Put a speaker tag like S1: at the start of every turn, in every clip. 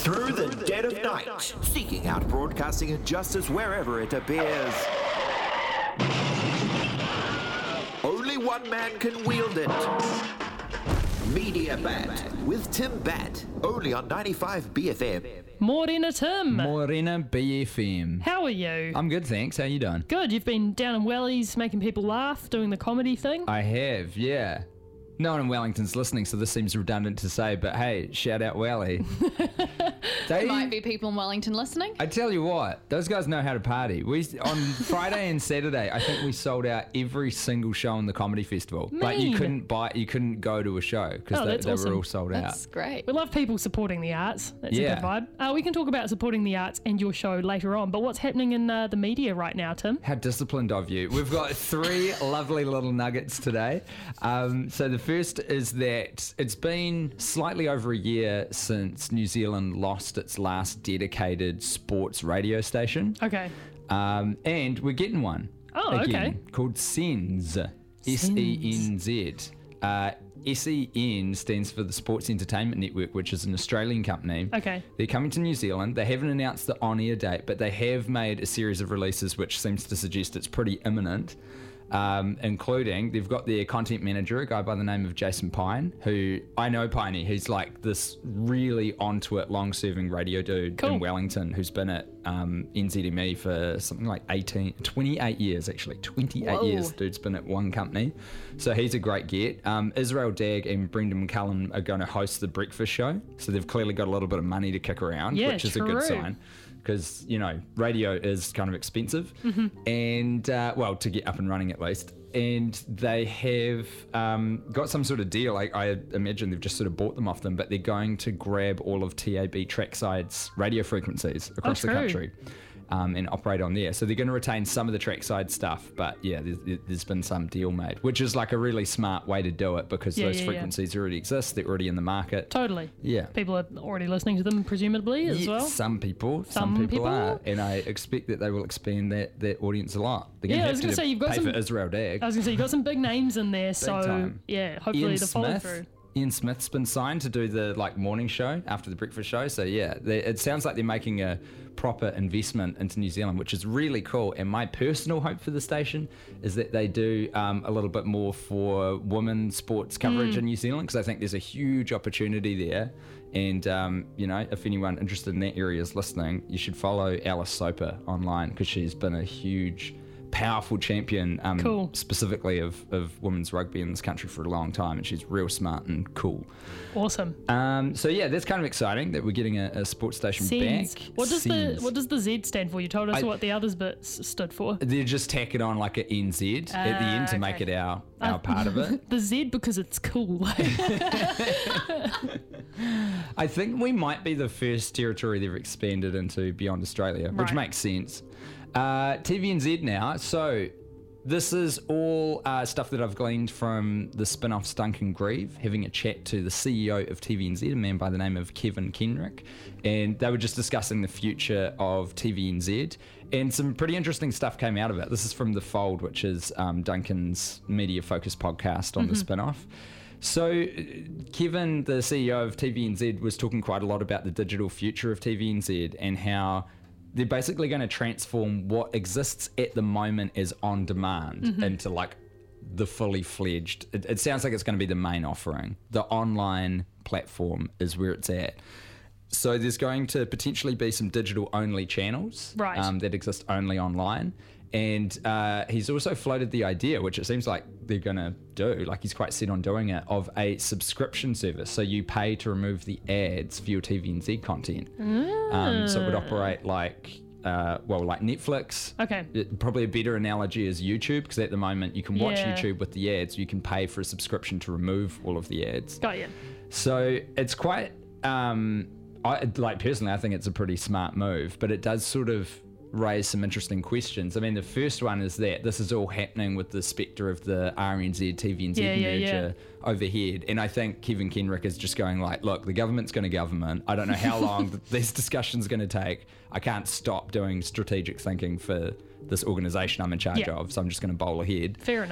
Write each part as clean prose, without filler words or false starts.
S1: Through the dead of night, seeking out broadcasting injustice wherever it appears. Only one man can wield it. Media Bat with Tim Bat, only on 95 BFM.
S2: Morena Tim.
S3: Morena BFM.
S2: How are you?
S3: I'm good, thanks. How you doing?
S2: Good. You've been down in Wellies making people laugh, doing the comedy thing.
S3: I have, yeah. No one in Wellington's listening, so this seems redundant to say, but hey, shout out Welly.
S4: There might be people in Wellington listening.
S3: I tell you what, those guys know how to party. On Friday and Saturday, I think we sold out every single show in the comedy festival. Like you couldn't go to a show because they were all sold out.
S4: That's great.
S2: We love people supporting the arts. That's a good vibe. We can talk about supporting the arts and your show later on, but what's happening in the media right now, Tim?
S3: How disciplined of you. We've got 3 lovely little nuggets today. So the first is that it's been slightly over a year since New Zealand lost its last dedicated sports radio station.
S2: Okay.
S3: And we're getting one.
S2: Oh,
S3: again, called SENZ. S-E-N-Z. SEN stands for the Sports Entertainment Network, which is an Australian company.
S2: Okay.
S3: They're coming to New Zealand. They haven't announced the on-air date, but they have made a series of releases which seems to suggest it's pretty imminent. Including they've got their content manager, a guy by the name of Jason Pine, who I know Piney. He's like this really onto it, long-serving radio dude in Wellington who's been at NZME for something like 28 years actually. 28 years dude's been at one company. So he's a great get. Israel Dagg and Brendan McCullum are going to host the breakfast show. So they've clearly got a little bit of money to kick around, which is a good sign. Because, you know, radio is kind of expensive and, to get up and running at least. And they have got some sort of deal. I imagine they've just sort of bought them off them, but they're going to grab all of TAB Trackside's radio frequencies across the country and operate on there. So they're going to retain some of the Trackside stuff, but yeah, there's been some deal made, which is like a really smart way to do it because those frequencies already exist. They're already in the market.
S2: Totally.
S3: Yeah.
S2: People are already listening to them, presumably, as well.
S3: Some people are, and I expect that they will expand that audience a lot. They're going to have to pay for Israel Dagg.
S2: I was going to say, you've got some big names in there,
S3: time.
S2: Yeah, hopefully the follow through.
S3: Ian Smith's been signed to do the morning show after the breakfast show. So yeah, it sounds like they're making a proper investment into New Zealand, which is really cool. And my personal hope for the station is that they do a little bit more for women's sports coverage in New Zealand, because I think there's a huge opportunity there. And if anyone interested in that area is listening, you should follow Alice Soper online because she's been a huge, powerful champion specifically of women's rugby in this country for a long time, and she's real smart and cool.
S2: Awesome.
S3: So yeah, that's kind of exciting that we're getting a sports station back.
S2: What does the Z stand for? You told us what the others bits stood for.
S3: They're just tacking on like an NZ at the end to make it our part of it.
S2: The Z because it's cool.
S3: I think we might be the first territory they've expanded into beyond Australia, which makes sense. TVNZ now. So this is all stuff that I've gleaned from the spin-off Duncan Grieve, having a chat to the CEO of TVNZ, a man by the name of Kevin Kenrick, and they were just discussing the future of TVNZ, and some pretty interesting stuff came out of it. This is from The Fold, which is Duncan's media-focused podcast on the spin-off. So Kevin, the CEO of TVNZ, was talking quite a lot about the digital future of TVNZ and how they're basically going to transform what exists at the moment as on demand into like the fully fledged. It sounds like it's going to be the main offering. The online platform is where it's at. So there's going to potentially be some digital only channels that exist only online. And he's also floated the idea, which it seems like they're going to do, like he's quite set on doing it, of a subscription service. So you pay to remove the ads for your TVNZ content. So it would operate like Netflix.
S2: Okay.
S3: Probably a better analogy is YouTube, because at the moment you can watch YouTube with the ads. You can pay for a subscription to remove all of the ads.
S2: Got you.
S3: So it's quite, personally, I think it's a pretty smart move, but it does sort of raise some interesting questions. I mean, the first one is that this is all happening with the spectre of the RNZ TVNZ merger overhead, and I think Kevin Kenrick is just going like, look, the government's going to government. I don't know how long this discussion's going to take. I can't stop doing strategic thinking for this organisation I'm in charge of, so I'm just going to bowl ahead.
S2: Fair enough.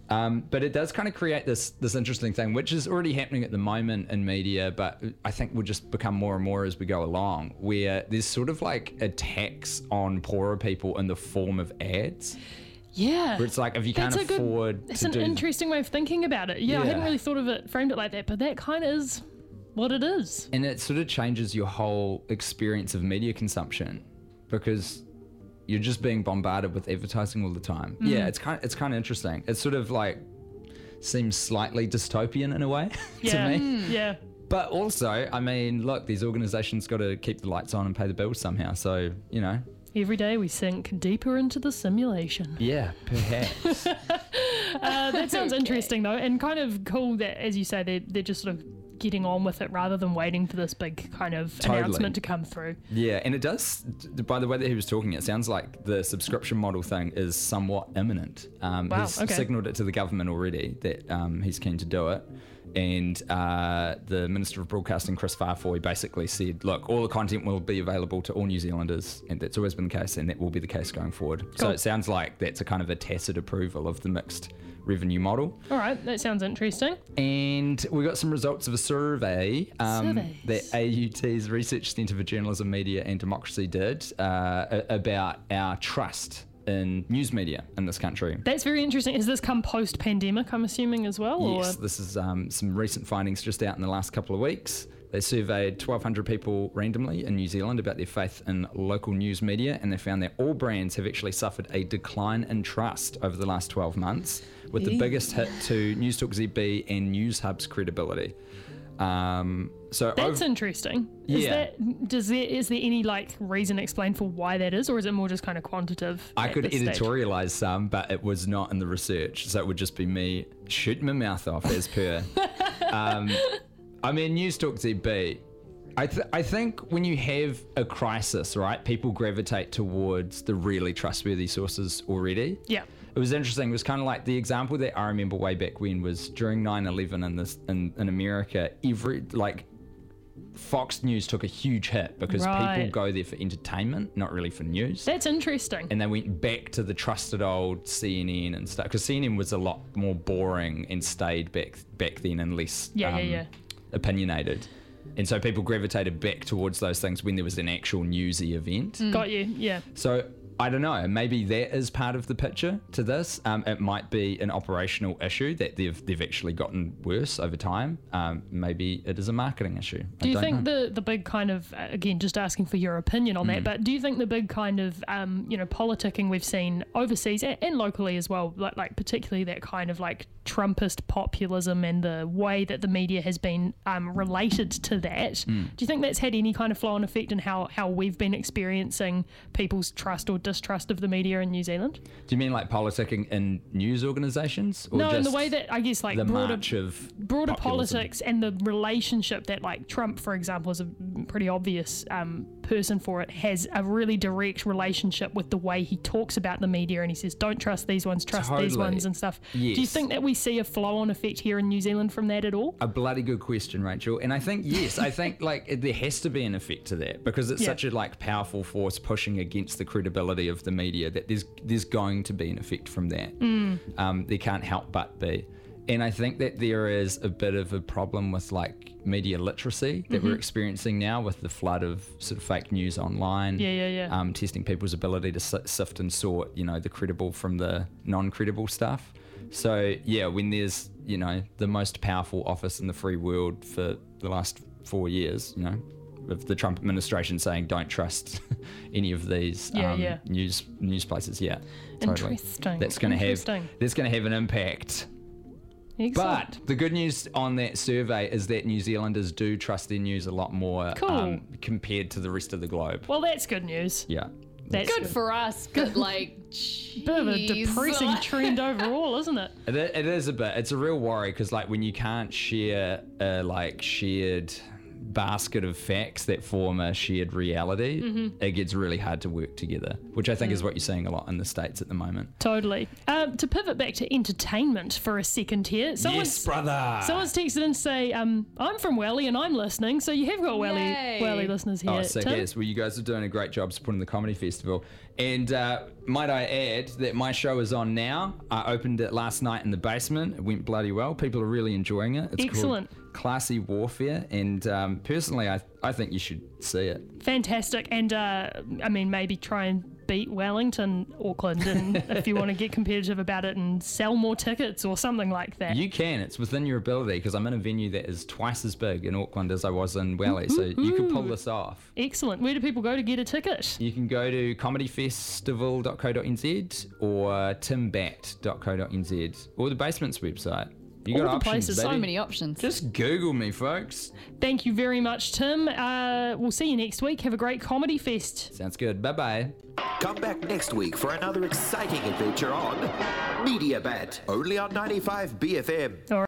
S3: But it does kind of create this interesting thing, which is already happening at the moment in media, but I think will just become more and more as we go along, where there's sort of like attacks on poorer people in the form of ads.
S2: Yeah.
S3: Where it's like, if you can't afford
S2: It's an interesting way of thinking about it. Yeah, I hadn't really framed it like that, but that kind of is what it is.
S3: And it sort of changes your whole experience of media consumption, because you're just being bombarded with advertising all the time. Yeah, it's kind of interesting. It sort of like seems slightly dystopian in a way to me.
S2: Yeah.
S3: But also, I mean, look, these organizations got to keep the lights on and pay the bills somehow. So, you know.
S2: Every day we sink deeper into the simulation.
S3: Yeah, perhaps.
S2: That sounds interesting though, and kind of cool that, as you say, they're just sort of getting on with it rather than waiting for this big kind of announcement to come through.
S3: Yeah, and it does, by the way that he was talking, it sounds like the subscription model thing is somewhat imminent. He's signalled it to the government already that he's keen to do it. And the Minister of Broadcasting, Chris Farfoy, basically said, look, all the content will be available to all New Zealanders, and that's always been the case, and that will be the case going forward. Cool. So it sounds like that's a kind of a tacit approval of the mixed revenue model.
S2: All right, that sounds interesting.
S3: And we got some results of a survey that AUT's Research Centre for Journalism, Media and Democracy did about our trust in news media in this country.
S2: That's very interesting. Has this come post-pandemic, I'm assuming, as well?
S3: Yes, this is some recent findings just out in the last couple of weeks. They surveyed 1,200 people randomly in New Zealand about their faith in local news media, and they found that all brands have actually suffered a decline in trust over the last 12 months, with the biggest hit to News Talk ZB and News Hub's credibility. So
S2: that's interesting. Is there any like reason explained for why that is, or is it more just kind of quantitative?
S3: I could editorialize some, but it was not in the research, so it would just be me shooting my mouth off as per. I mean, News Talk ZB. I think when you have a crisis, right, people gravitate towards the really trustworthy sources already.
S2: Yeah.
S3: It was interesting. It was kind of like the example that I remember way back when was during 9/11 in America. Fox News took a huge hit because people go there for entertainment, not really for news.
S2: That's interesting.
S3: And they went back to the trusted old CNN and stuff, because CNN was a lot more boring and stayed back then and less opinionated. And so people gravitated back towards those things when there was an actual newsy event.
S2: Got you, yeah.
S3: So I don't know, maybe that is part of the picture to this. It might be an operational issue that they've actually gotten worse over time. Maybe it is a marketing issue.
S2: Do you think the big kind of, again, just asking for your opinion on that, but do you think the big kind of, politicking we've seen overseas and locally as well, like particularly that kind of like Trumpist populism and the way that the media has been related to that, do you think that's had any kind of flow-on effect in how we've been experiencing people's trust or distrust of the media in New Zealand?
S3: Do you mean like politicking in news organisations?
S2: No, in the way that I guess like
S3: the
S2: broader
S3: populism?
S2: Politics and the relationship that like Trump, for example, is a pretty obvious person for it, has a really direct relationship with the way he talks about the media, and he says don't trust these ones, trust these ones and stuff.
S3: Yes.
S2: Do you think that we see a flow-on effect here in New Zealand from that at all?
S3: A bloody good question, Rachel. And I think yes, I think like there has to be an effect to that, because it's such a like powerful force pushing against the credibility of the media that there's going to be an effect from that. There can't help but be. And I think that there is a bit of a problem with like media literacy that we're experiencing now with the flood of sort of fake news online. Testing people's ability to sift and sort, the credible from the non-credible stuff. So yeah, when there's, the most powerful office in the free world for the last 4 years, of the Trump administration saying don't trust any of these news places. Yeah, totally.
S2: Interesting.
S3: That's going to have an impact.
S2: Excellent.
S3: But the good news on that survey is that New Zealanders do trust their news a lot more compared to the rest of the globe.
S2: Well, that's good news.
S3: Yeah.
S4: That's good for us, but like,
S2: bit of a depressing trend overall, isn't it?
S3: It is a bit. It's a real worry, because like when you can't share like shared basket of facts that form a shared reality, it gets really hard to work together, which I think is what you're seeing a lot in the States at the moment.
S2: Totally. To pivot back to entertainment for a second here.
S3: Yes, brother.
S2: Someone's texted in to say, I'm from Welly and I'm listening, so you have got
S4: Yay.
S2: Welly listeners here.
S3: Oh, sick
S2: Tim?
S3: as. Well, you guys are doing a great job supporting the comedy festival. And might I add that my show is on now. I opened it last night in the basement. It went bloody well. People are really enjoying it. It's
S2: Excellent.
S3: called Classy Warfare. And personally, I think you should see it.
S2: Fantastic. And maybe try and beat Wellington, Auckland, and if you want to get competitive about it and sell more tickets or something like that.
S3: You can. It's within your ability because I'm in a venue that is twice as big in Auckland as I was in Welly. So you could pull this off.
S2: Excellent. Where do people go to get a ticket?
S3: You can go to comedyfestival.co.nz or timbat.co.nz or the Basement's website. You got
S2: All the
S3: options,
S2: places.
S3: baby.
S4: So many options.
S3: Just Google me, folks.
S2: Thank you very much, Tim. We'll see you next week. Have a great comedy fest.
S3: Sounds good. Bye-bye.
S1: Come back next week for another exciting adventure on Media Bat, only on 95 BFM.